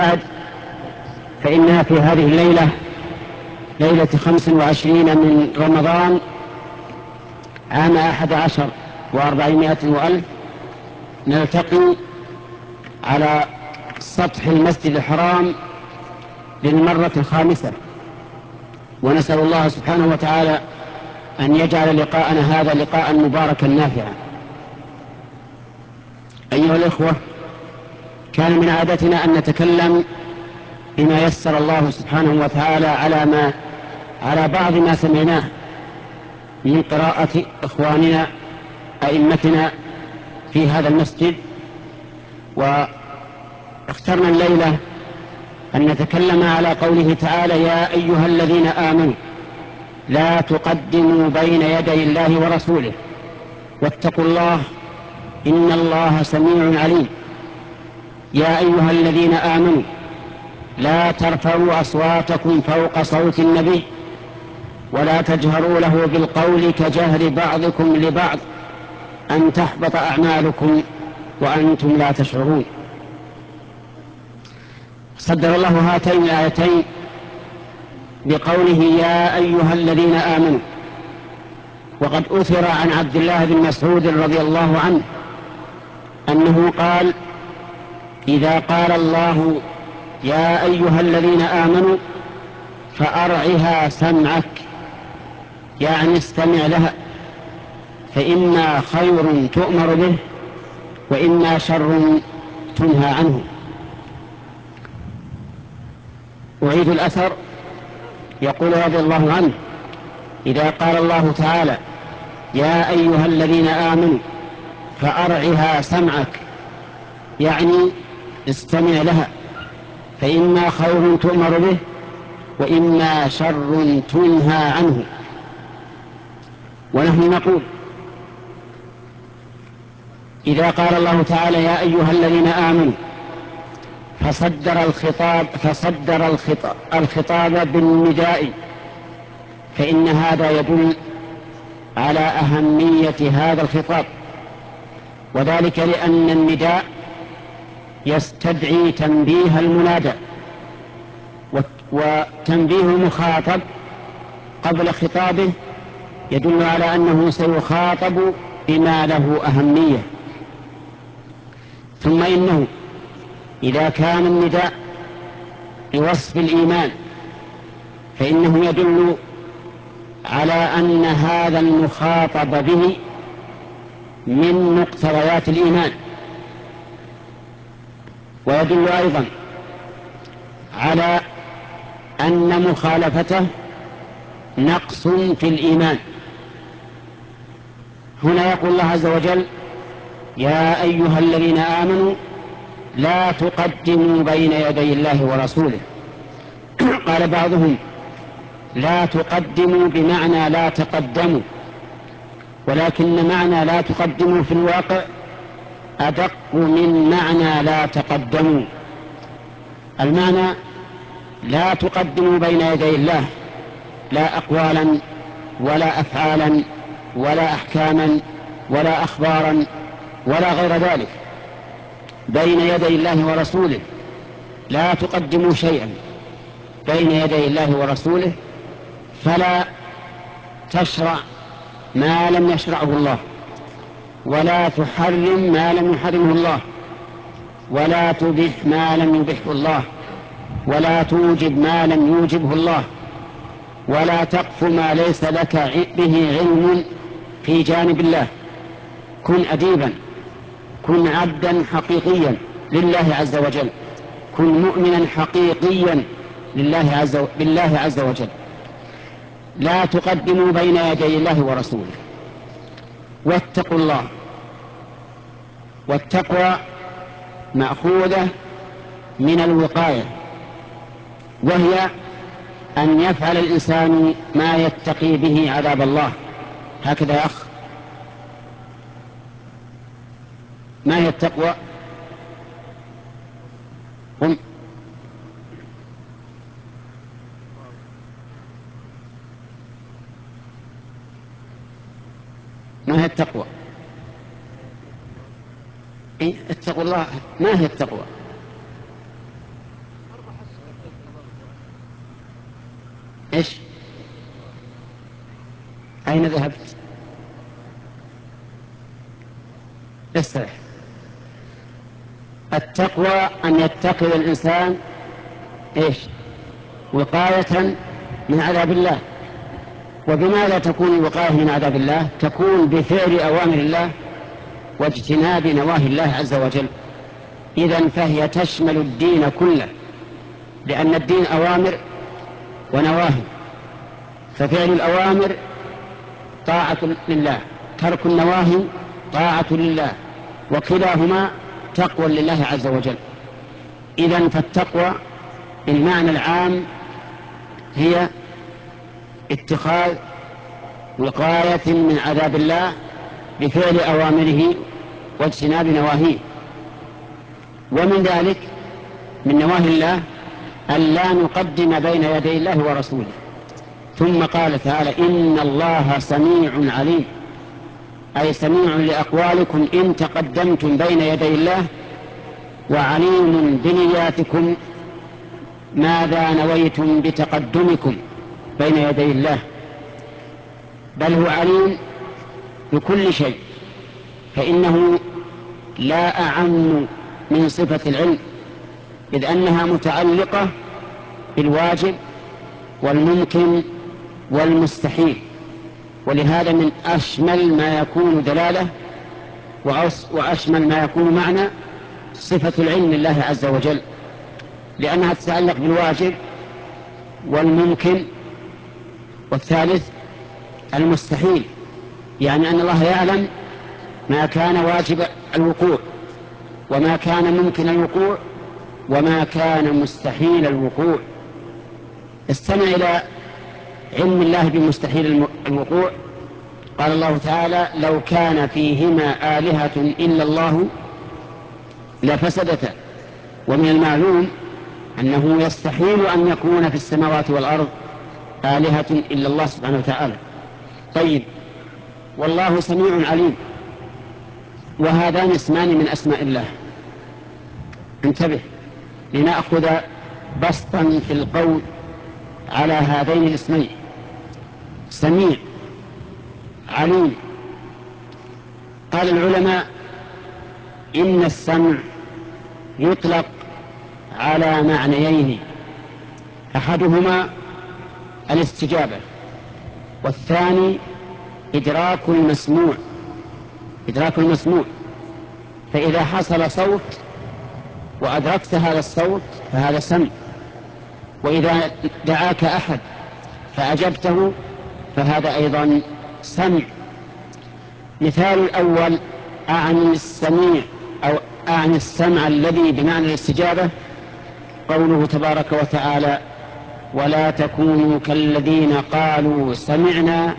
بعد، فإنها في هذه الليلة، ليلة 25 من رمضان عام 11 و400 وألف، نلتقي على سطح المسجد الحرام للمرة الخامسة، ونسأل الله سبحانه وتعالى أن يجعل لقاءنا هذا لقاء مباركا نافعا. أيها الإخوة، كان من عادتنا أن نتكلم بما يسر الله سبحانه وتعالى على بعض ما سمعناه من قراءة إخواننا أئمتنا في هذا المسجد، واخترنا الليلة أن نتكلم على قوله تعالى: يا أيها الذين آمنوا لا تقدموا بين يدي الله ورسوله واتقوا الله إن الله سميع عليم. يا أيها الذين آمنوا لا ترفعوا أصواتكم فوق صوت النبي ولا تجهروا له بالقول كجهر بعضكم لبعض أن تحبط أعمالكم وأنتم لا تشعرون. صدر الله هاتين الآيتين بقوله: يا أيها الذين آمنوا. وقد أثر عن عبد الله بن مسعود رضي الله عنه أنه قال: إذا قال الله يا أيها الذين آمنوا فأرعها سمعك، يعني استمع لها، فإما خير تؤمر به وإما شر تنهى عنه. أعيد الأثر. يقول رضي الله عنه: إذا قال الله تعالى يا أيها الذين آمنوا فأرعها سمعك، يعني استمع لها، فإما خير تؤمر به وإما شر تنهى عنه. ونحن نقول: إذا قال الله تعالى يا أيها الذين آمنوا فصدر الخطاب بالنداء، فإن هذا يدل على أهمية هذا الخطاب، وذلك لأن النداء يستدعي تنبيه المنادى، وتنبيه المخاطب قبل خطابه يدل على أنه سيخاطب بما له أهمية. ثم إنه إذا كان النداء بوصف الإيمان فإنه يدل على أن هذا المخاطب به من مقتضيات الإيمان، ويدل أيضا على أن مخالفته نقص في الإيمان. هنا يقول الله عز وجل: يا أيها الذين آمنوا لا تقدموا بين يدي الله ورسوله. قال بعضهم: لا تقدموا بمعنى لا تقدموا، ولكن معنى لا تقدموا في الواقع أدق من معنى لا تقدموا. المعنى: لا تقدموا بين يدي الله، لا أقوالا ولا أفعالا ولا أحكاما ولا أخبارا ولا غير ذلك، بين يدي الله ورسوله. لا تقدموا شيئا بين يدي الله ورسوله، فلا تشرع ما لم يشرعه الله، ولا تحرم ما لم يحرمه الله، ولا تبح ما لم يبحه الله، ولا توجب ما لم يوجبه الله، ولا تقف ما ليس لك به علم في جانب الله. كن أديبا، كن عبدا حقيقيا لله عز وجل، كن مؤمنا حقيقيا بالله عز وجل. لا تقدموا بين يدي الله ورسوله. واتقوا الله. والتقوى مأخوذة من الوقاية، وهي أن يفعل الإنسان ما يتقي به عذاب الله. هكذا يا أخ. ما هي التقوى؟ قم. ما هي التقوى؟ اتقوا الله. ما هي التقوى؟ إيش؟ أين ذهبت؟ استرح. التقوى أن يتقي الإنسان إيش؟ وقاية من عذاب الله. وبماذا تكون الوقاية من عذاب الله؟ تكون بفعل أوامر الله واجتناب نواهي الله عز وجل. إذن فهي تشمل الدين كله، لأن الدين أوامر ونواهي، ففعل الأوامر طاعة لله، ترك النواهي طاعة لله، وكلاهما تقوى لله عز وجل. إذن فالتقوى بالمعنى العام هي اتخاذ وقاية من عذاب الله بفعل أوامره واجتناب نواهيه. ومن ذلك من نواهي الله أن لا نقدم بين يدي الله ورسوله. ثم قال تعالى: إن الله سميع عليم، أي سميع لأقوالكم إن تقدمتم بين يدي الله، وعليم بنياتكم ماذا نويتم بتقدمكم بين يدي الله. بل هو عليم بكل شيء، فإنه لا أعم من صفة العلم، إذ أنها متعلقة بالواجب والممكن والمستحيل، ولهذا من أشمل ما يكون دلالة وأشمل ما يكون معنى صفة العلم لله عز وجل، لأنها تتعلق بالواجب والممكن، والثالث المستحيل، يعني أن الله يعلم ما كان واجب الوقوع، وما كان ممكن الوقوع، وما كان مستحيل الوقوع. استمع إلى علم الله بمستحيل الوقوع. قال الله تعالى: لو كان فيهما آلهة إلا الله لفسدتا. ومن المعلوم أنه يستحيل أن يكون في السماوات والأرض آلهة إلا الله سبحانه وتعالى. طيب، والله سميع عليم، وهذان اسمان من أسماء الله. انتبه لنأخذ بسطا في القول على هذين الاسمين: سميع، عليم. قال العلماء: إن السمع يطلق على معنيين: أحدهما الاستجابة، والثاني إدراك المسموع. إدراك المسموع، فإذا حصل صوت وأدركت هذا الصوت فهذا سمع، وإذا دعاك أحد فأجبته فهذا أيضا سمع. مثال الأول: أعني السميع أو أعني السمع الذي بمعنى الاستجابة قوله تبارك وتعالى: ولا تكونوا كالذين قالوا سمعنا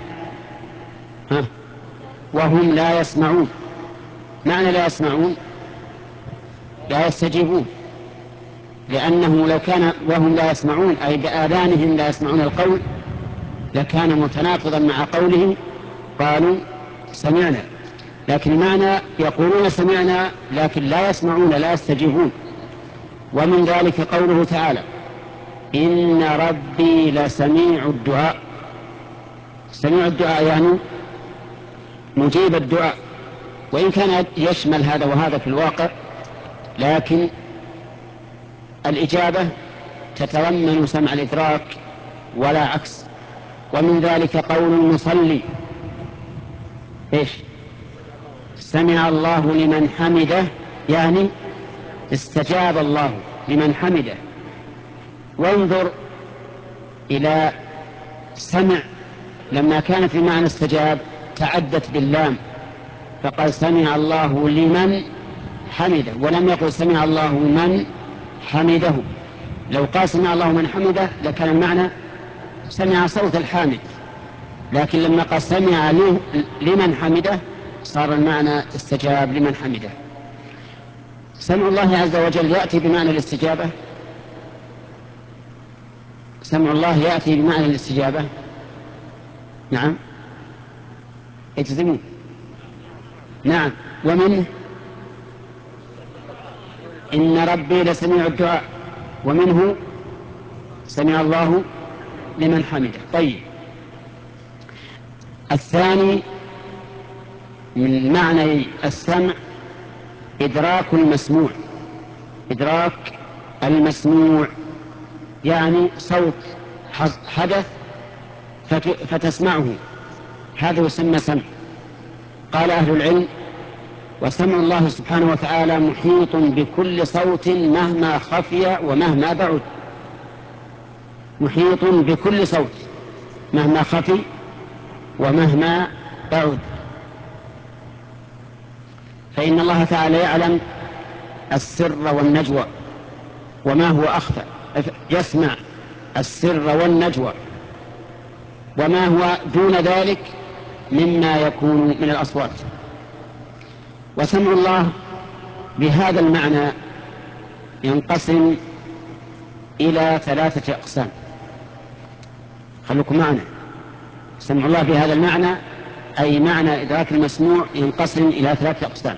وهم لا يسمعون. معنى لا يسمعون لا يستجيبون، لأنه لو كان وهم لا يسمعون أي بآذانهم لا يسمعون القول لكان متناقضا مع قوله قالوا سمعنا. لكن معنى يقولون سمعنا لكن لا يسمعون لا يستجيبون. ومن ذلك قوله تعالى: إن ربي لسميع الدعاء. سميع الدعاء يعني مجيب الدعاء، وإن كان يشمل هذا وهذا في الواقع، لكن الإجابة تتضمن سمع الإدراك ولا عكس. ومن ذلك قول المصلي: إيش؟ سمع الله لمن حمده، يعني استجاب الله لمن حمده. وانظر إلى سمع لما كان في معنى استجاب تعدت باللام، فقال سمع الله لمن حمده، ولم يقل سمع الله من حمده. لو قال سمع الله من حمده لكان المعنى سمع صوت الحامد، لكن لما قال سمع لمن حمده صار المعنى استجاب لمن حمده. سمع الله عز وجل يأتي بمعنى الاستجابة. سمع الله يأتي بمعنى الاستجابة. نعم، اجزموا. نعم، ومنه إن ربي لسميع الدعاء، ومنه سمع الله لمن حمده. طيب، الثاني من معنى السمع إدراك المسموع. إدراك المسموع يعني صوت حدث فتسمعه، هذا يسمى سمع. قال أهل العلم: وسمع الله سبحانه وتعالى محيط بكل صوت مهما خفي ومهما بعد. محيط بكل صوت مهما خفي ومهما بعد، فإن الله تعالى يعلم السر والنجوى وما هو أخفى، يسمع السر والنجوى وما هو دون ذلك مما يكون من الأصوات. وسمع الله بهذا المعنى ينقسم إلى 3 أقسام. خلوكم معنا. سمع الله بهذا المعنى أي معنى إدراك المسموع ينقسم إلى 3 أقسام.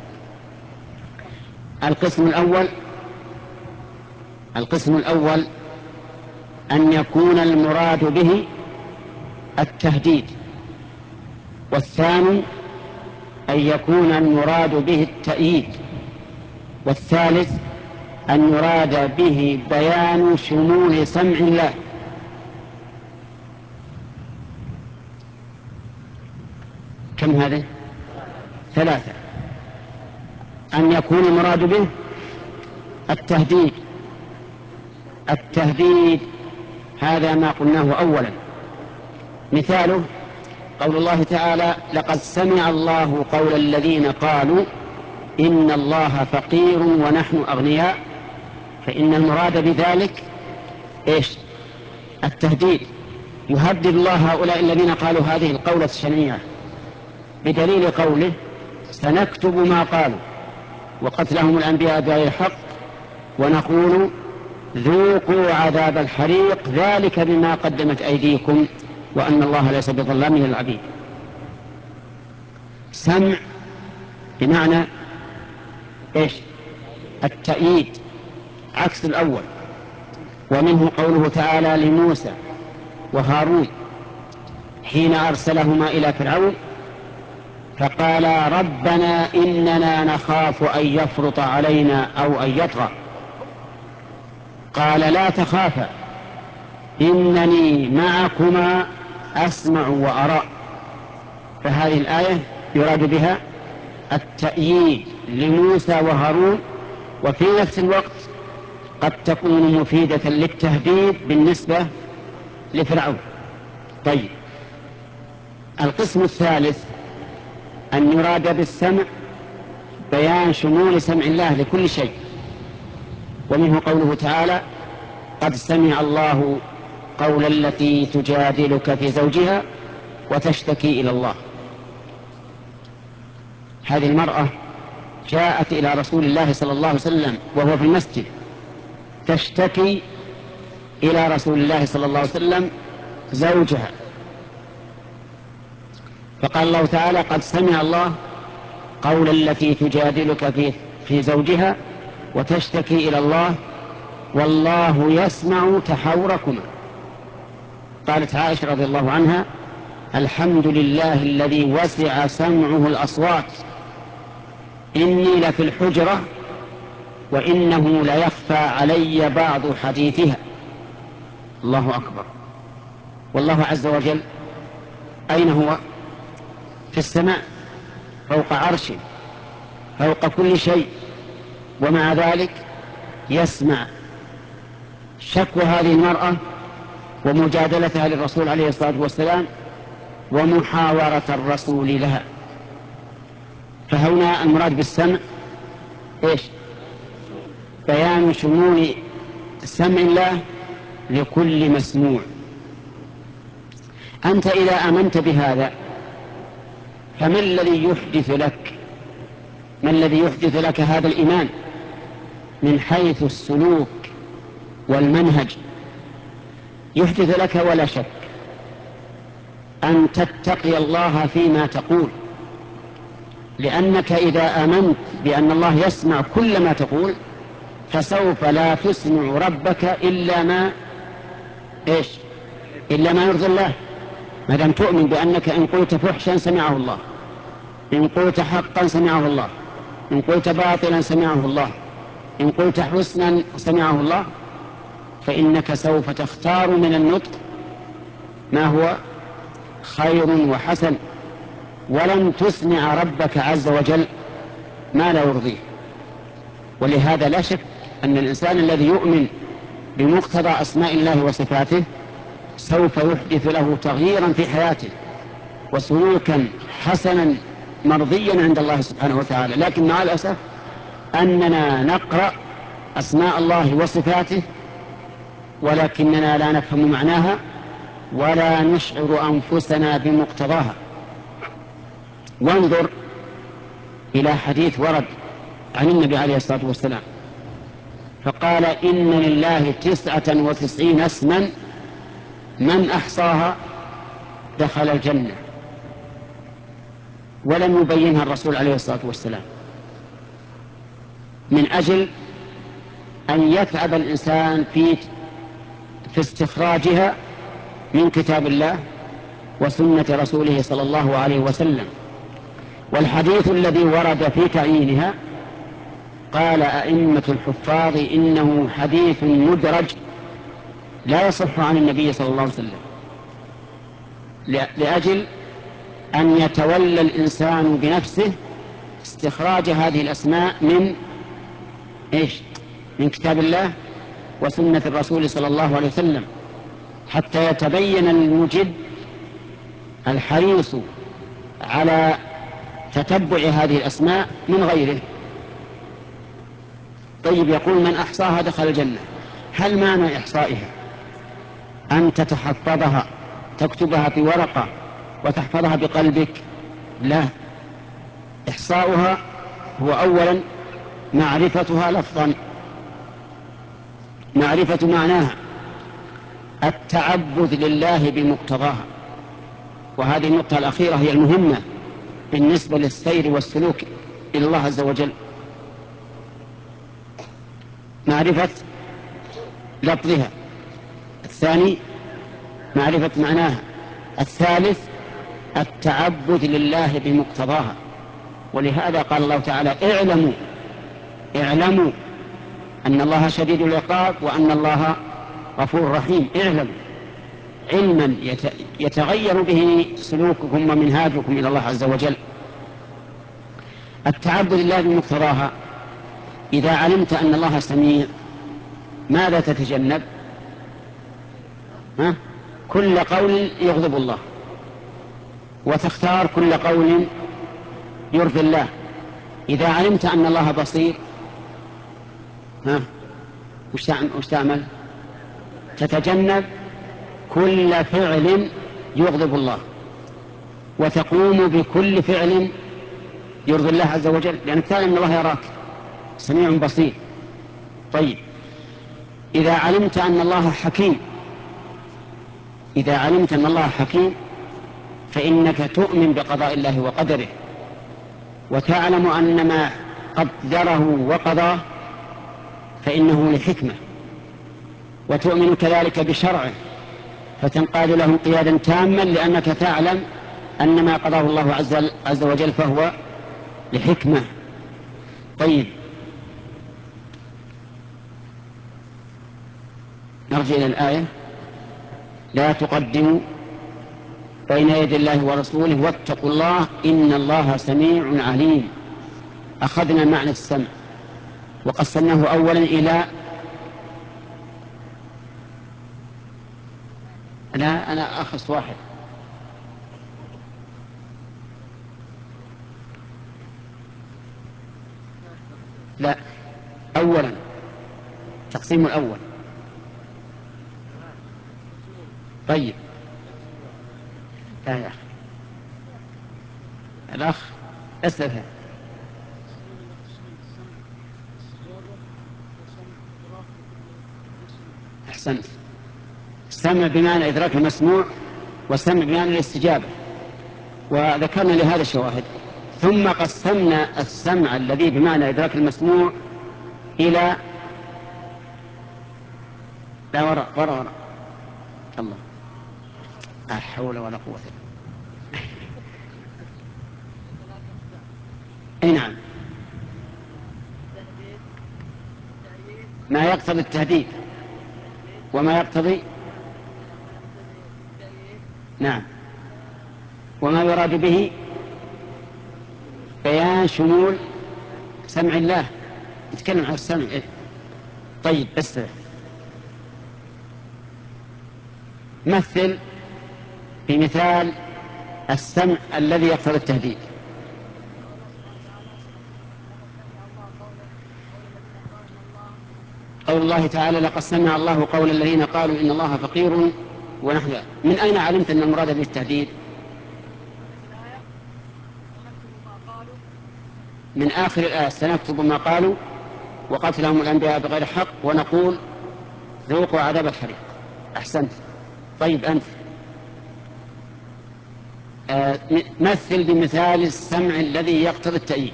القسم الأول أن يكون المراد به التهديد، والثاني أن يكون المراد به التأييد، والثالث أن يراد به بيان شمول سمع الله. كم هذه؟ 3. أن يكون المراد به التهديد هذا ما قلناه أولا. مثاله قول الله تعالى: لقد سمع الله قول الذين قالوا إن الله فقير ونحن أغنياء. فإن المراد بذلك إيش؟ التهديد. يهدد الله هؤلاء الذين قالوا هذه القولة الشنيعة بدليل قوله: سنكتب ما قالوا وقتلهم الأنبياء بغير حق ونقول ذوقوا عذاب الحريق ذلك بما قدمت أيديكم وأن الله ليس بظلام للعبيد. سمع بمعنى إيش؟ التأييد عكس الأول. ومنه قوله تعالى لموسى وهارون حين أرسلهما إلى فرعون فقالا ربنا إننا نخاف أن يفرط علينا أو أن يطغى قال لا تخافا إنني معكما أسمع وأرى. فهذه الآية يراد بها التأييد لموسى وهارون، وفي نفس الوقت قد تكون مفيدة للتهديد بالنسبة لفرعون. طيب، القسم الثالث أن يراد بالسمع بيان شمول سمع الله لكل شيء، ومنه قوله تعالى: قد سمع الله قول التي تجادلك في زوجها وتشتكي إلى الله. هذه المرأة جاءت إلى رسول الله صلى الله عليه وسلم وهو في المسجد تشتكي إلى رسول الله صلى الله عليه وسلم زوجها، فقال الله تعالى: قد سمع الله قول التي تجادلك في زوجها وتشتكي إلى الله والله يسمع تحاوركما. قالت عائشة رضي الله عنها: الحمد لله الذي وسع سمعه الأصوات إني لفي الحجرة وإنه ليخفى علي بعض حديثها. الله أكبر. والله عز وجل أين هو؟ في السماء فوق عرشه فوق كل شيء، ومع ذلك يسمع شكوى هذه المرأة ومجادلتها للرسول عليه الصلاة والسلام ومحاورة الرسول لها. فهنا المراد بالسمع إيش؟ بيان شمول سمع الله لكل مسموع. أنت إذا آمنت بهذا فما الذي يحدث لك هذا الإيمان من حيث السلوك والمنهج؟ يحدث لك ولا شك أن تتقي الله فيما تقول، لأنك إذا آمنت بأن الله يسمع كل ما تقول فسوف لا تسمع ربك إلا ما إيش إلا ما يرضي الله. ما دام تؤمن بأنك إن قلت فحشا سمعه الله، إن قلت حقا سمعه الله، إن قلت باطلا سمعه الله، إن قلت حسنا سمعه الله، فإنك سوف تختار من النطق ما هو خير وحسن، ولن تسمع ربك عز وجل ما لا يرضيه. ولهذا لا شك أن الإنسان الذي يؤمن بمقتضى أسماء الله وصفاته سوف يحدث له تغييرا في حياته وسلوكا حسنا مرضيا عند الله سبحانه وتعالى. لكن مع الأسف أننا نقرأ أسماء الله وصفاته ولكننا لا نفهم معناها ولا نشعر أنفسنا بمقتضاها. وانظر إلى حديث ورد عن النبي عليه الصلاة والسلام فقال: إن لله 99 اسما من أحصاها دخل الجنة. ولم يبينها الرسول عليه الصلاة والسلام من أجل أن يتعب الإنسان في استخراجها من كتاب الله وسنة رسوله صلى الله عليه وسلم. والحديث الذي ورد في تعيينها قال أئمة الحفاظ إنه حديث مدرج لا يصح عن النبي صلى الله عليه وسلم، لأجل أن يتولى الإنسان بنفسه استخراج هذه الأسماء من كتاب الله وسنة الرسول صلى الله عليه وسلم، حتى يتبين المجد الحريص على تتبع هذه الأسماء من غيره. طيب، يقول: من أحصاها دخل الجنة. هل معنى إحصائها أن تتحفظها تكتبها في ورقة وتحفظها بقلبك؟ لا، إحصاؤها هو أولا معرفتها لفظا، معرفة معناها، التعبد لله بمقتضاها. وهذه النقطة الأخيرة هي المهمة بالنسبة للسير والسلوك إلى الله عز وجل. معرفة لفظها، الثاني معرفة معناها، الثالث التعبد لله بمقتضاها. ولهذا قال الله تعالى: اعلموا أن الله شديد العقاب وأن الله غفور رحيم. اعلموا علما يتغير به سلوككم ومنهاجكم إلى الله عز وجل. التعبد لله بمقتضاها: إذا علمت أن الله سميع ماذا تتجنب؟ كل قول يغضب الله، وتختار كل قول يرضي الله. إذا علمت أن الله بصير وش تعمل؟ تتجنب كل فعل يغضب الله، وتقوم بكل فعل يرضي الله عز وجل، لأنك تعلم أن الله يراك سميع بصير. طيب، إذا علمت أن الله حكيم، إذا علمت أن الله حكيم فإنك تؤمن بقضاء الله وقدره، وتعلم أن ما قدره وقضاه فإنه لحكمة، وتؤمن كذلك بشرعه فتنقاد له انقيادا تاما، لأنك تعلم أن ما قضاه الله عز وجل فهو لحكمة. طيب، نرجع إلى الآية: لا تقدموا بين يدي الله ورسوله واتقوا الله إن الله سميع عليم. أخذنا معنى السمع وقسمناه أولا إلى أنا أخص واحد. لا، أولا تقسيم الأول. طيب، لا يا أخي، الأخ أسألها. أحسنت. السمع بمعنى إدراك المسموع، والسمع بمعنى الاستجابة، وذكرنا لهذا الشواهد. ثم قسمنا السمع الذي بمعنى إدراك المسموع إلى لا وراء الله لا حول ولا قوة إلا بالله. أي نعم، ما يقتضي التهديد وما يقتضي، نعم، وما يراد به بيان شمول سمع الله. يتكلم عن السمع. طيب بس مثل بمثال السمع الذي يقتضي التهديد. قول الله تعالى: لقد سمع الله قول الذين قالوا إن الله فقير ونحن. من أين علمت أن المراد به التهديد؟ من آخر الآية: سنكتب ما قالوا وقتلهم الأنبياء بغير حق ونقول ذوقوا عذاب الحريق. أحسنت. طيب أنت مثل بمثال السمع الذي يقتضي التأييد.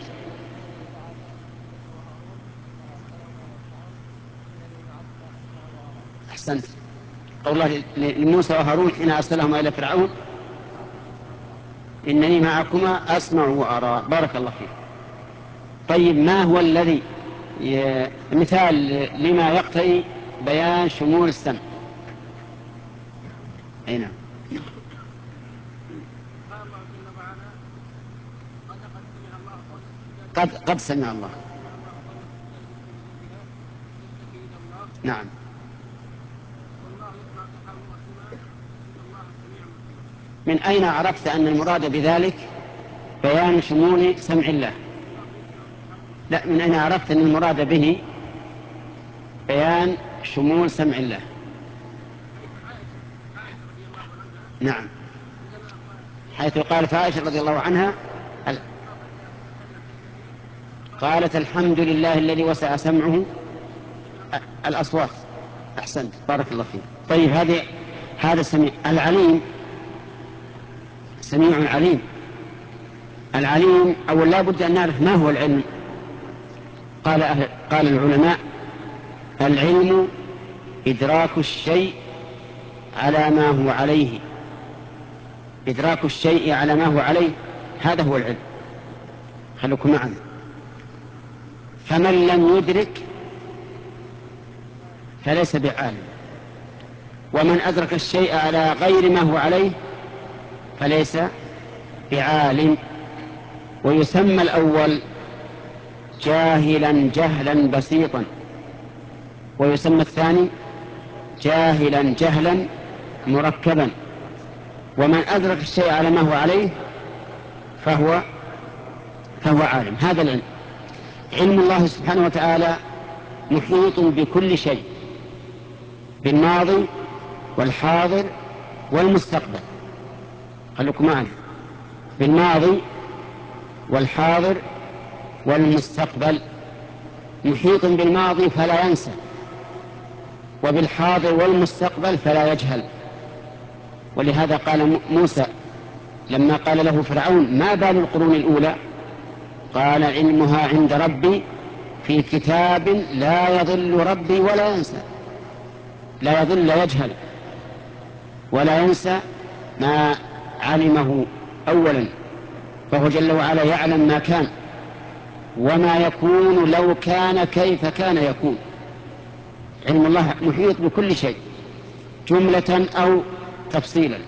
أحسنت. قول الله لموسى وهارون حين أرسلهم إلى فرعون: إنني معكما أسمع وأرى. بارك الله فيك. طيب ما هو الذي مثال لما يقتضي بيان شمول السمع؟ أي نعم. قد سمع الله. نعم. من أين عرفت أن المراد بذلك بيان شمول سمع الله؟ لا، من أين عرفت أن المراد به بيان شمول سمع الله؟ نعم، حيث قالت عائشة رضي الله عنها قالت: الحمد لله الذي وسع سمعه الأصوات. أحسنت، بارك الله فيك. طيب هذا سميع العليم. سميع عليم. العليم أول لا بد أن نعرف ما هو العلم. قال العلماء: العلم إدراك الشيء على ما هو عليه. إدراك الشيء على ما هو عليه، هذا هو العلم. خلوكم معنا. فمن لم يدرك فليس بعالم، ومن أدرك الشيء على غير ما هو عليه فليس بعالم. ويسمى الأول جاهلا جهلا بسيطا، ويسمى الثاني جاهلا جهلا مركبا. ومن أدرك الشيء على ما هو عليه فهو عالم. هذا العلم. علم الله سبحانه وتعالى محيط بكل شيء، بالماضي والحاضر والمستقبل. خلوكم معنا. بالماضي والحاضر والمستقبل. محيط بالماضي فلا ينسى، وبالحاضر والمستقبل فلا يجهل. ولهذا قال موسى لما قال له فرعون: ما بال القرون الأولى؟ قال: علمها عند ربي في كتاب لا يضل ربي ولا ينسى. لا يضل، لا يجهل ولا ينسى ما علمه أولا، فهو جل وعلا يعلم ما كان وما يكون لو كان كيف كان يكون. علم الله محيط بكل شيء جملة أو تفصيلا.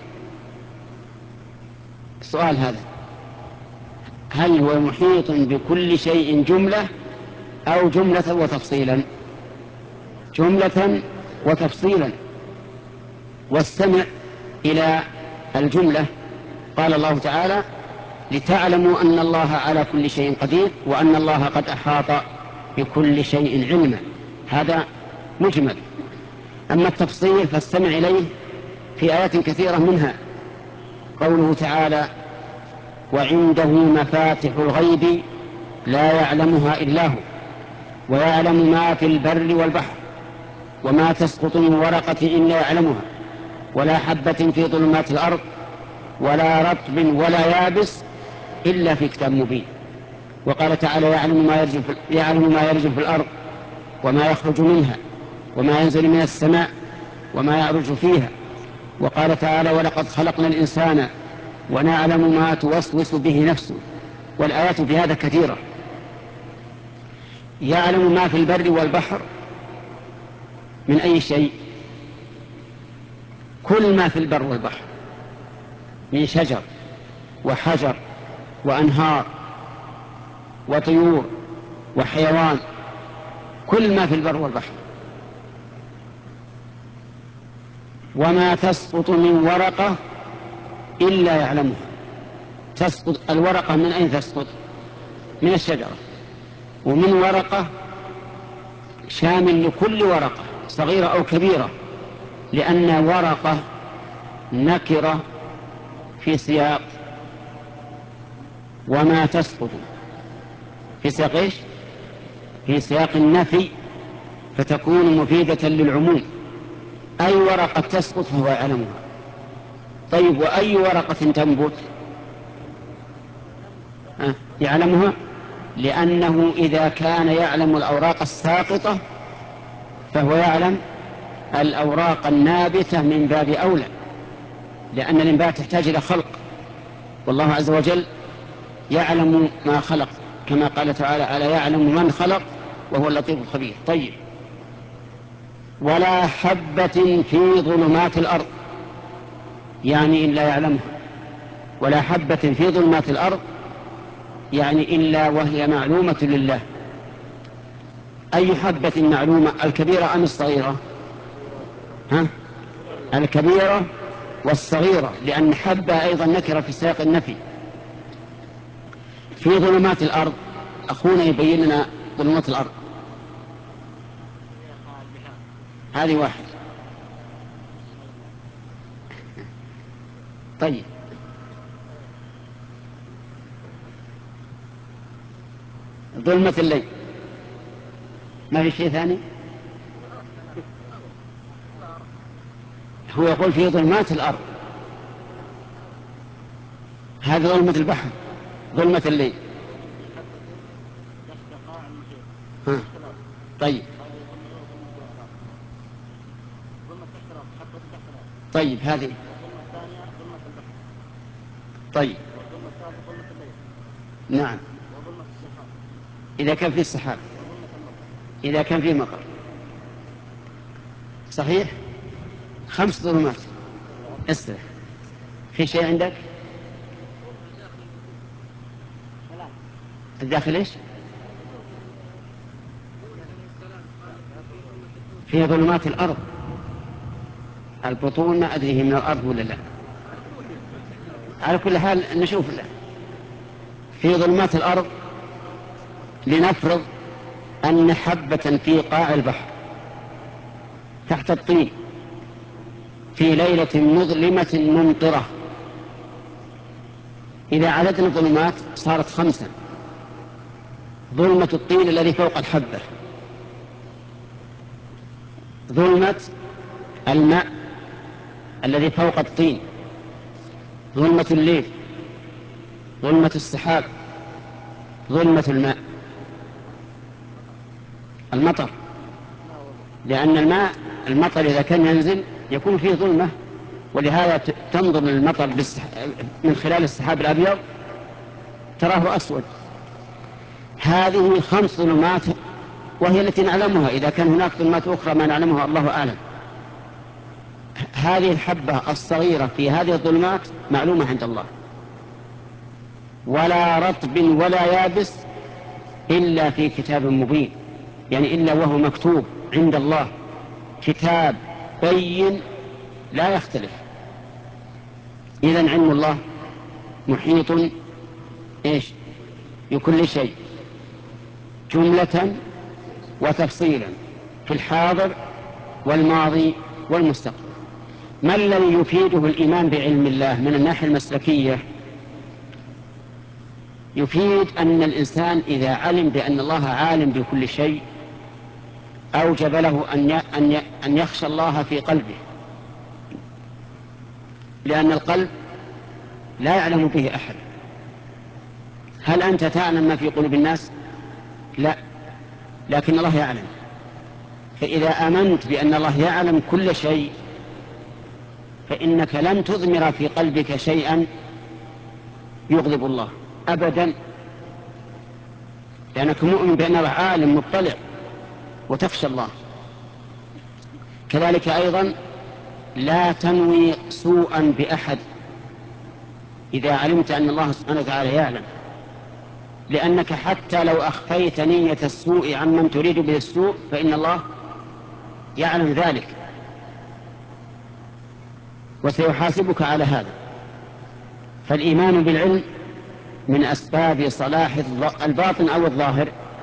السؤال هذا: هل هو محيط بكل شيء جملة أو جملة وتفصيلا؟ جملة وتفصيلا. واستمع إلى الجملة. قال الله تعالى: لتعلموا أن الله على كل شيء قدير وأن الله قد أحاط بكل شيء علما. هذا مجمل. أما التفصيل فاستمع إليه في آيات كثيرة، منها قوله تعالى: وعنده مفاتح الغيب لا يعلمها إلا هو ويعلم ما في البر والبحر وما تسقط من ورقة إلا يعلمها ولا حبة في ظلمات الأرض ولا رطب ولا يابس إلا في كتاب مبين. وقال تعالى: يعلم ما يرج في الأرض وما يخرج منها وما ينزل من السماء وما يعرج فيها وقال تعالى ولقد خلقنا الإنسان ونعلم ما توسوس به نفسه، والآيات في هذا كثيرة. يعلم ما في البر والبحر من أي شيء؟ كل ما في البر والبحر من شجر وحجر وأنهار وطيور وحيوان، كل ما في البر والبحر. وما تسقط من ورقة إلا يعلمها. تسقط الورقة من أين تسقط؟ من الشجرة. ومن ورقة شامل لكل ورقة صغيرة أو كبيرة، لأن ورقة نكرة في سياق وما تسقط في سياق إيش؟ في سياق النفي، فتكون مفيدة للعموم. أي ورقة تسقط فهو يعلمها. طيب وأي ورقة تنبت يعلمها؟ لأنه إذا كان يعلم الأوراق الساقطة فهو يعلم الأوراق النابتة من باب أولى، لأن الإنبات يحتاج إلى خلق، والله عز وجل يعلم ما خلق، كما قال تعالى ألا يعلم من خلق وهو اللطيف الخبير. طيب ولا حبة في ظلمات الأرض، يعني إلا يعلمها. ولا حبة في ظلمات الأرض يعني إلا وهي معلومة لله. أي حبة معلومة، الكبيرة أم الصغيرة؟ الكبيرة والصغيرة، لأن حبة أيضا نكرة في سياق النفي. في ظلمات الأرض، أخونا يبين لنا ظلمات الأرض. هذه واحد. طيب ظلمة الليل، ما في شيء ثاني؟ هو يقول في ظلمات الأرض، هذه ظلمة البحر، ظلمة الليل. طيب طيب هذه. طيب نعم، إذا كان في السحاب، إذا كان في مطر، صحيح. 5 ظلمات. استرح. في شيء عندك؟ الداخل ايش؟ في ظلمات الأرض. البطون ما أدري هي من الأرض ولا لا، على كل حال نشوف له. في ظلمات الأرض، لنفرض أن حبة في قاع البحر تحت الطين في ليلة مظلمة ممطرة، إذا عددنا الظلمات صارت 5. ظلمة الطين الذي فوق الحبة، ظلمة الماء الذي فوق الطين، ظلمة الليل، ظلمة السحاب، ظلمة الماء، المطر. لأن المطر إذا كان ينزل يكون فيه ظلمة، ولهذا تنظر المطر من خلال السحاب الأبيض تراه أسود. هذه 5 ظلمات وهي التي نعلمها، إذا كان هناك ظلمات أخرى ما نعلمها الله أعلم. هذه الحبة الصغيرة في هذه الظلمات معلومة عند الله، ولا رطب ولا يابس إلا في كتاب مبين، يعني إلا وهو مكتوب عند الله، كتاب بين لا يختلف. إذن علم الله محيط إيش؟ بكل شيء جملة وتفصيلا، في الحاضر والماضي والمستقبل. ما الذي يفيده الإيمان بعلم الله من الناحية المسلكية؟ يفيد أن الإنسان إذا علم بأن الله عالم بكل شيء أوجب له أن يخشى الله في قلبه، لأن القلب لا يعلم به أحد. هل أنت تعلم ما في قلوب الناس؟ لا، لكن الله يعلم. فإذا آمنت بأن الله يعلم كل شيء فإنك لن تضمر في قلبك شيئا يغضب الله أبدا، لأنك مؤمن بأن الله عالم مطلع وتخشى الله. كذلك أيضا لا تنوي سوءا بأحد إذا علمت أن الله سبحانه وتعالى يعلم، لأنك حتى لو أخفيت نية السوء عمن تريد به السوء فإن الله يعلم ذلك وسيحاسبك على هذا. فالإيمان بالعلم من أسباب صلاح الباطن أو الظاهر؟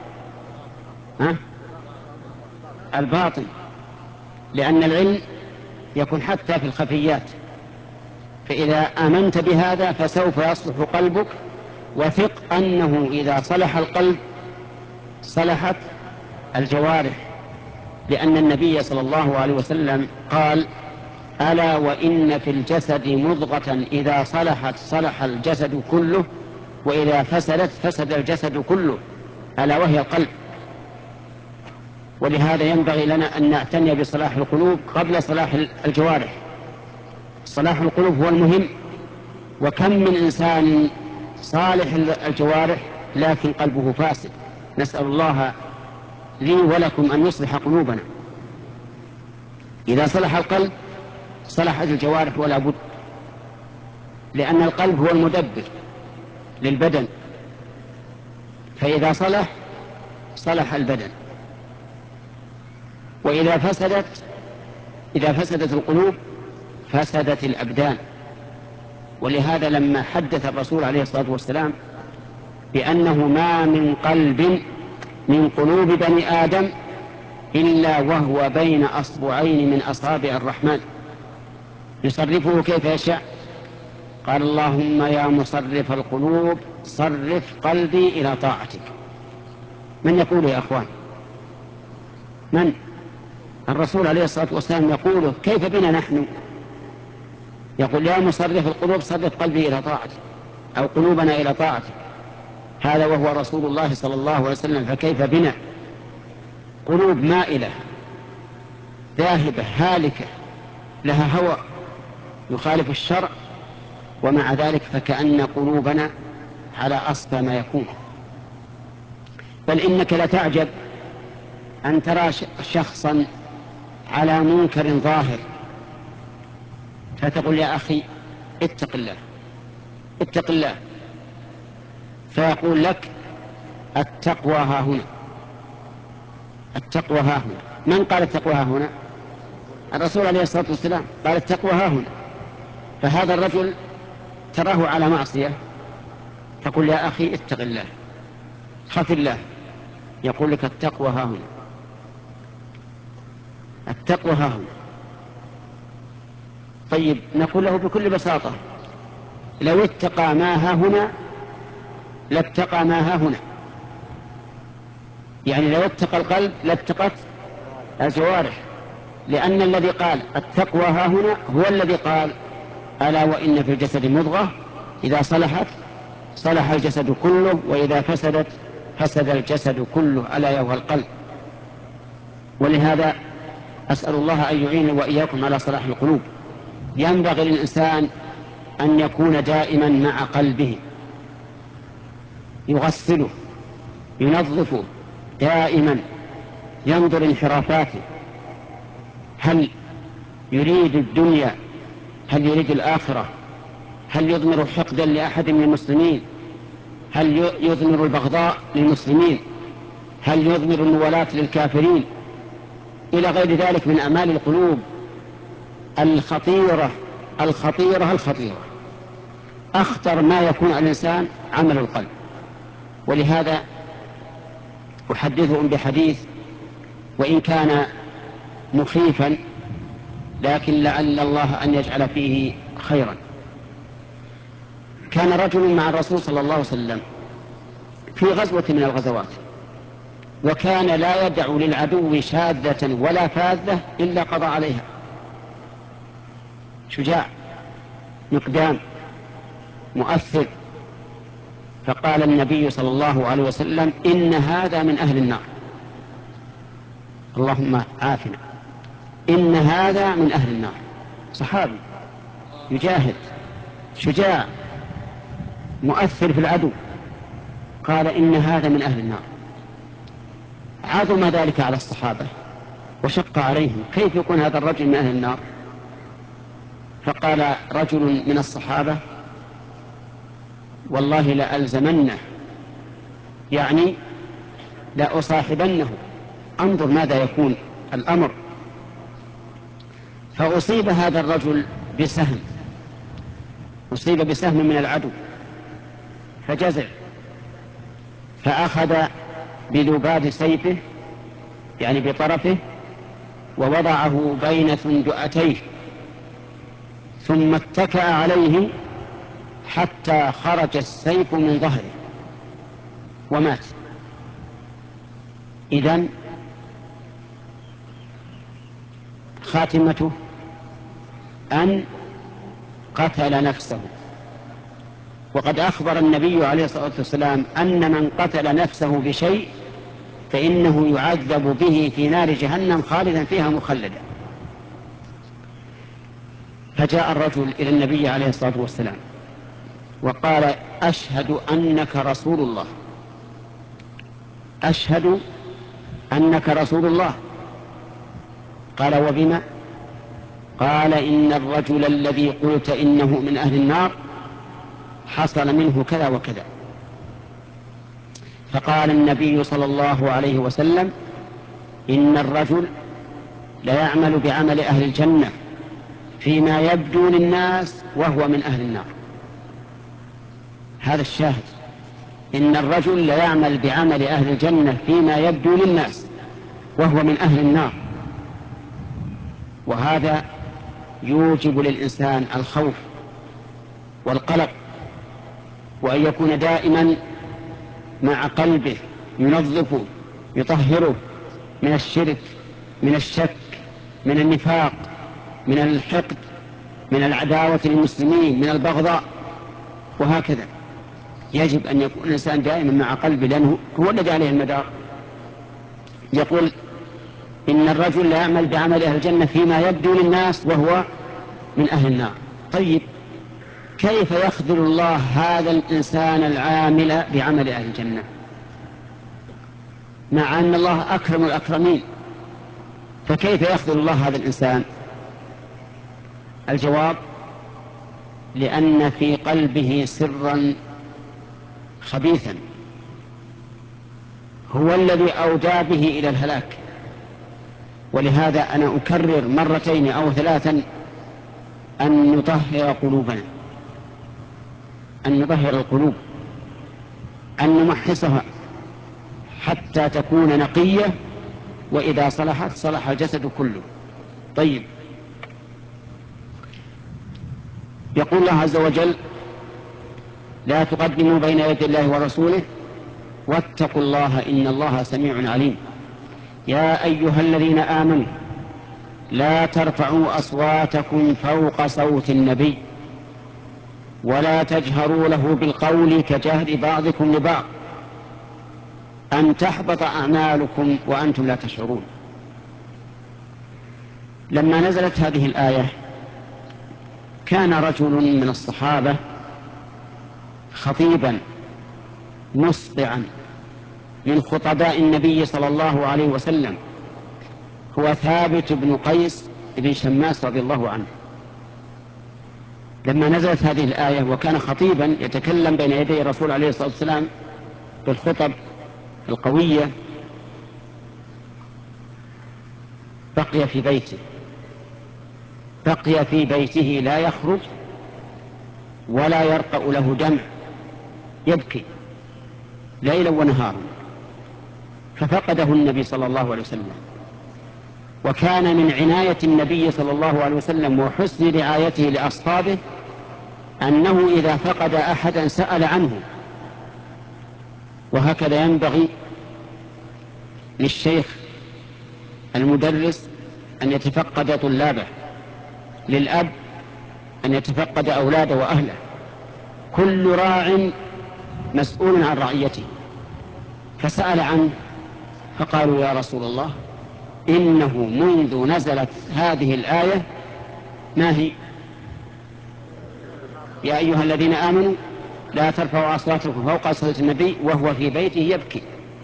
الباطن، لأن العلم يكون حتى في الخفيات. فإذا آمنت بهذا فسوف يصلح قلبك، وثق أنه إذا صلح القلب صلحت الجوارح، لأن النبي صلى الله عليه وسلم قال: ألا وإن في الجسد مضغة إذا صلحت صلح الجسد كله، وإذا فسدت فسد الجسد كله، ألا وهي القلب. ولهذا ينبغي لنا أن نعتني بصلاح القلوب قبل صلاح الجوارح. صلاح القلوب هو المهم، وكم من إنسان صالح الجوارح لكن قلبه فاسد. نسأل الله لي ولكم أن يصلح قلوبنا. إذا صلح القلب صلحت الجوارح ولا بد، لأن القلب هو المدبر للبدن، فإذا صلح صلح البدن. وإذا فسدت القلوب فسدت الأبدان. ولهذا لما حدث الرسول عليه الصلاة والسلام بأنه ما من قلب من قلوب بني آدم إلا وهو بين أصبعين من أصابع الرحمن يصرفه كيف يشاء، قال: اللهم يا مصرف القلوب صرف قلبي إلى طاعتك. من يقول يا أخوان؟ من؟ الرسول عليه الصلاة والسلام يقوله. كيف بنا نحن؟ يقول: يا مصرف القلوب صرف قلبي إلى طاعتك، أو قلوبنا إلى طاعتك. هذا وهو رسول الله صلى الله عليه وسلم، فكيف بنا؟ قلوب مائلة ذاهبة هالكة لها هوى يخالف الشرع، ومع ذلك فكأن قلوبنا على أصفى ما يكون. بل إنك لتعجب أن ترى شخصا على منكر ظاهر فتقول: يا أخي اتق الله اتق الله، فيقول لك: التقوى ها هنا، التقوى ها هنا. من قال التقوى ها هنا؟ الرسول عليه الصلاة والسلام قال: التقوى ها هنا. فهذا الرجل تراه على معصية تقول: يا أخي اتق الله خف الله، يقول لك: التقوى ها هنا، التقوى ها هنا. طيب نقول له بكل بساطة: لو اتقى ما ها هنا لاتقى ما ها هنا. يعني لو اتقى القلب لاتقت الجوارح، لأن الذي قال التقوى ها هنا هو الذي قال: ألا وإن في الجسد مضغة إذا صلحت صلح الجسد كله، وإذا فسدت فسد الجسد كله، ألا وهو القلب. ولهذا أسأل الله أن يعين وإياكم على صلاح القلوب. ينبغي للإنسان أن يكون دائما مع قلبه، يغسله ينظفه دائما، ينظر انحرافاته، هل يريد الدنيا؟ هل يريد الآخرة؟ هل يضمر حقدا لأحد من المسلمين؟ هل يضمر البغضاء للمسلمين؟ هل يضمر الموالاة للكافرين؟ إلى غير ذلك من أعمال القلوب الخطيرة الخطيرة الخطيرة. أخطر ما يكون على الإنسان عمل القلب. ولهذا أحدثهم بحديث وإن كان مخيفا، لكن لعل الله أن يجعل فيه خيرا. كان رجل مع الرسول صلى الله عليه وسلم في غزوة من الغزوات، وكان لا يدع للعدو شاذة ولا فاذة إلا قضى عليها. شجاع مقدام مؤثر. فقال النبي صلى الله عليه وسلم: إن هذا من أهل النار. اللهم عافنا. إن هذا من أهل النار. صحابي يجاهد شجاع مؤثر في العدو، قال إن هذا من أهل النار. عظم ذلك على الصحابة وشق عليهم، كيف يكون هذا الرجل من أهل النار؟ فقال رجل من الصحابة والله لألزمنه، يعني لأصاحبنه، انظر ماذا يكون الأمر. فأصيب هذا الرجل بسهم، أصيب بسهم من العدو فجزع، فأخذ بذباب سيفه يعني بطرفه ووضعه بين ثندؤتيه، ثم اتكأ عليه حتى خرج السيف من ظهره ومات. إذن خاتمته أن قتل نفسه. وقد أخبر النبي عليه الصلاة والسلام أن من قتل نفسه بشيء فإنه يعذب به في نار جهنم خالدا فيها مخلدا. فجاء الرجل إلى النبي عليه الصلاة والسلام وقال أشهد أنك رسول الله، أشهد أنك رسول الله. قال وبما؟ قال إن الرجل الذي قلت إنه من أهل النار حصل منه كذا وكذا. فقال النبي صلى الله عليه وسلم إن الرجل ليعمل بعمل أهل الجنة فيما يبدو للناس وهو من أهل النار. هذا الشاهد، إن الرجل ليعمل بعمل أهل الجنة فيما يبدو للناس وهو من أهل النار. وهذا يوجب للإنسان الخوف والقلق، وأن يكون دائما مع قلبه ينظفه يطهره من الشرك، من الشك، من النفاق، من الحقد، من العداوة للمسلمين، من البغضاء، وهكذا. يجب أن يكون الإنسان دائما مع قلبه، لأنه هو الذي عليه المدار. يقول إن الرجل لا يعمل بعمل أهل الجنة فيما يبدو للناس وهو من أهل النار. طيب كيف يخذل الله هذا الإنسان العامل بعمل أهل الجنة مع أن الله أكرم الأكرمين؟ فكيف يخذل الله هذا الإنسان؟ الجواب لأن في قلبه سرا خبيثا هو الذي أودى به إلى الهلاك. ولهذا أنا أكرر مرتين أو ثلاثا أن نطهر قلوبنا، أن نطهر القلوب، أن نمحصها حتى تكون نقية، وإذا صلحت صلح الجسد كله. طيب يقول الله عز وجل لا تقدموا بين يدي الله ورسوله واتقوا الله إن الله سميع عليم. يا أيها الذين آمنوا لا ترفعوا أصواتكم فوق صوت النبي ولا تجهروا له بالقول كجهر بعضكم لبعض أن تحبط أعمالكم وأنتم لا تشعرون. لما نزلت هذه الآية كان رجل من الصحابة خطيبا مسطعا من خطباء النبي صلى الله عليه وسلم، هو ثابت بن قيس بن شماس رضي الله عنه. لما نزلت هذه الآية وكان خطيبا يتكلم بين يدي الرسول عليه الصلاة والسلام بالخطب القوية، بقي في بيته، بقي في بيته لا يخرج ولا يرقأ له دمع، يبكي ليلا ونهارا. ففقده النبي صلى الله عليه وسلم. وكان من عناية النبي صلى الله عليه وسلم وحسن رعايته لأصحابه أنه إذا فقد أحدا سأل عنه. وهكذا ينبغي للشيخ المدرس أن يتفقد طلابه، للأب أن يتفقد أولاده وأهله. كل راع مسؤول عن رعيته. فسأل عنه فقالوا يا رسول الله إنه منذ نزلت هذه الآية ما هي يا أيها الذين آمنوا لا ترفعوا أصواتكم فوق صوت النبي وهو في بيته يبكي.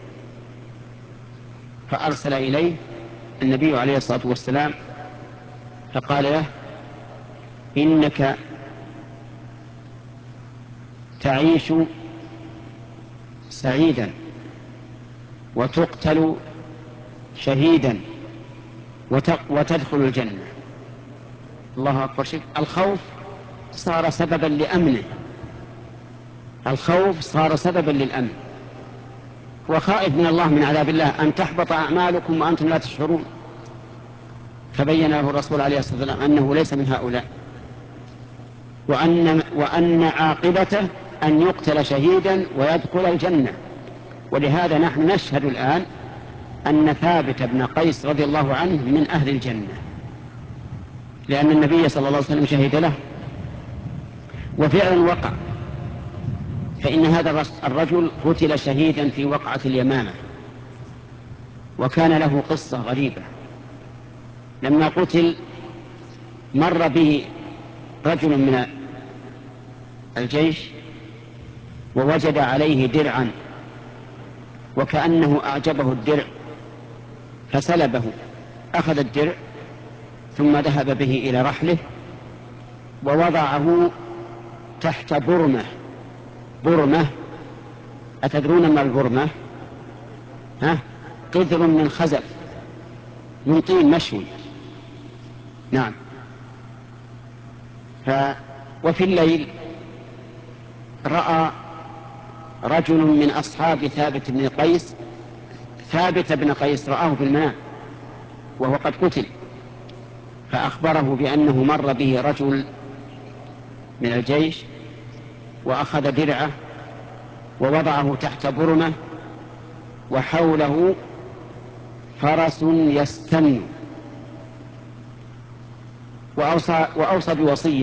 فأرسل إليه النبي عليه الصلاة والسلام فقال له إنك تعيش سعيدا وتقتل شهيدا وتدخل الجنة. الله أكبر. الخوف صار سببا لأمنه، الخوف صار سببا للأمن. هو خائف من الله من عذاب الله أن تحبط أعمالكم وأنتم لا تشعرون. فبين له الرسول عليه الصلاة والسلام أنه ليس من هؤلاء، وأن عاقبته أن يقتل شهيدا ويدخل الجنة. ولهذا نحن نشهد الآن أن ثابت بن قيس رضي الله عنه من أهل الجنة، لأن النبي صلى الله عليه وسلم شهد له وفعلا وقع. فإن هذا الرجل قتل شهيدا في وقعة اليمامة، وكان له قصة غريبة. لما قتل مر به رجل من الجيش ووجد عليه درعا وكأنه أعجبه الدرع فسلبه، أخذ الدرع ثم ذهب به إلى رحله ووضعه تحت برمة. أتدرون ما البرمة؟ قدر من خزف من طين مشوي. نعم. وفي الليل رأى رجل من أصحاب ثابت بن قيس رآه في المنام وهو قد قتل، فأخبره بأنه مر به رجل من الجيش وأخذ درعه ووضعه تحت برمة وحوله فرس يستن، وأوصى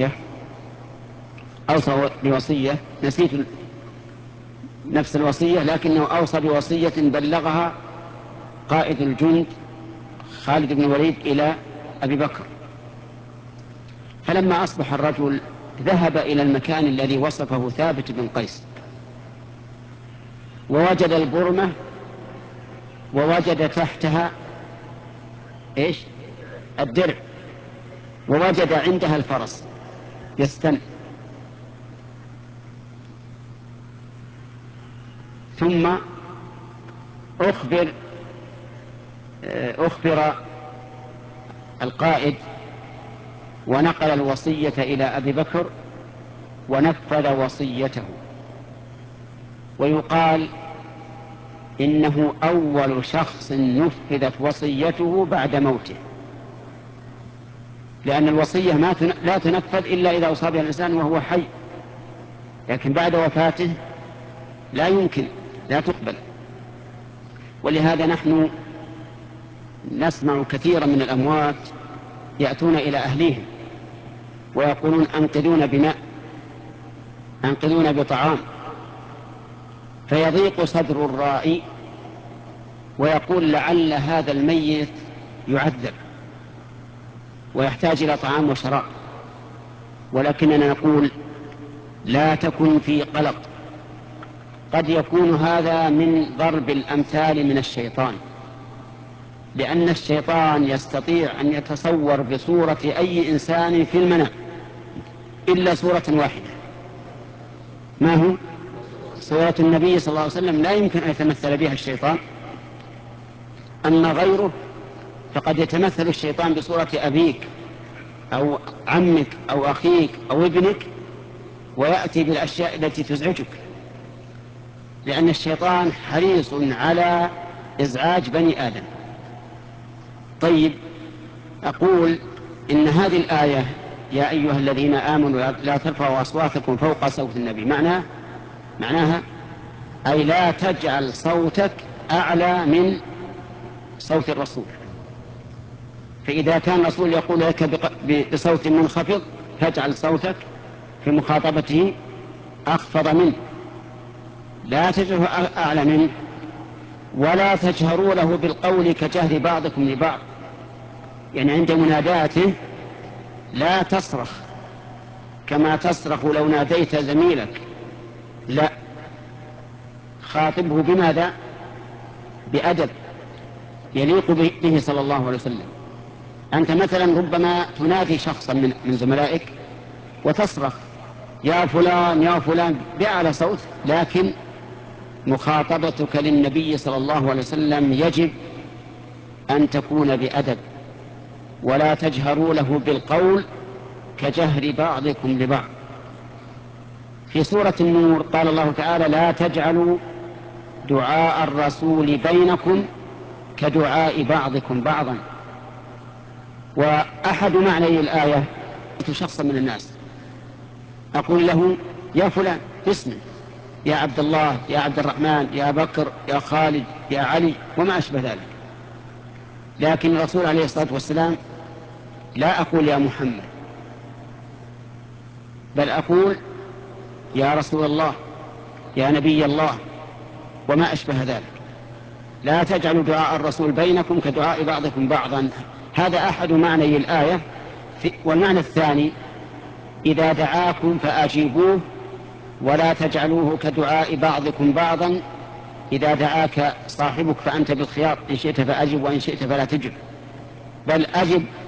بوصية نسيت نفس الوصية، لكنه أوصى بوصية بلغها قائد الجند خالد بن الوليد إلى أبي بكر. فلما أصبح الرجل ذهب إلى المكان الذي وصفه ثابت بن قيس ووجد البرمة ووجد تحتها الدرع، ووجد عندها الفرس يستن. ثم أخبر القائد ونقل الوصية إلى أبي بكر ونفذ وصيته. ويقال إنه أول شخص نفذت وصيته بعد موته، لأن الوصية لا تنفذ إلا إذا أصاب الإنسان وهو حي، لكن بعد وفاته لا يمكن، لا تقبل. ولهذا نحن نسمع كثيرا من الأموات يأتون إلى أهليهم ويقولون أنقذون بماء، أنقذون بطعام، فيضيق صدر الراعي ويقول لعل هذا الميت يعذب ويحتاج إلى طعام وشراب. ولكننا نقول لا تكن في قلق، قد يكون هذا من ضرب الأمثال من الشيطان، لأن الشيطان يستطيع أن يتصور بصورة أي إنسان في المنام إلا صورة واحدة، ما هو؟ صورة النبي صلى الله عليه وسلم لا يمكن أن يتمثل بها الشيطان. أما غيره فقد يتمثل الشيطان بصورة أبيك أو عمك أو أخيك أو ابنك ويأتي بالأشياء التي تزعجك، لأن الشيطان حريص على إزعاج بني آدم. طيب، أقول إن هذه الآية يا أيها الذين آمنوا لا ترفعوا أصواتكم فوق صوت النبي معناها أي لا تجعل صوتك أعلى من صوت الرسول. فإذا كان الرسول يقول لك بصوت منخفض فاجعل صوتك في مخاطبته أخفض منه، لا تجعله أعلى منه، ولا تجهروا له بالقول كجهر بعضكم لبعض، يعني عند مناداته لا تصرخ كما تصرخ لو ناديت زميلك، لا، خاطبه بماذا؟ بأدب يليق به صلى الله عليه وسلم. أنت مثلا ربما تنادي شخصا من زملائك وتصرخ يا فلان يا فلان بأعلى صوت، لكن مخاطبتك للنبي صلى الله عليه وسلم يجب أن تكون بأدب، ولا تجهروا له بالقول كجهر بعضكم لبعض. في سورة النور قال الله تعالى لا تجعلوا دعاء الرسول بينكم كدعاء بعضكم بعضا. وأحد معنى الآية شخصا من الناس أقول له يا فلان اسمه، يا عبد الله، يا عبد الرحمن، يا بكر، يا خالد، يا علي، وما أشبه ذلك. لكن الرسول عليه الصلاة والسلام لا أقول يا محمد، بل أقول يا رسول الله، يا نبي الله، وما أشبه ذلك. لا تجعلوا دعاء الرسول بينكم كدعاء بعضكم بعضا. هذا أحد معنى الآية. والمعنى الثاني إذا دعاكم فأجيبوه، ولا تجعلوه كدعاء بعضكم بعضا. إذا دعاك صاحبك فأنت بالخيار، إن شئت فأجب وإن شئت فلا تجب، بل أجب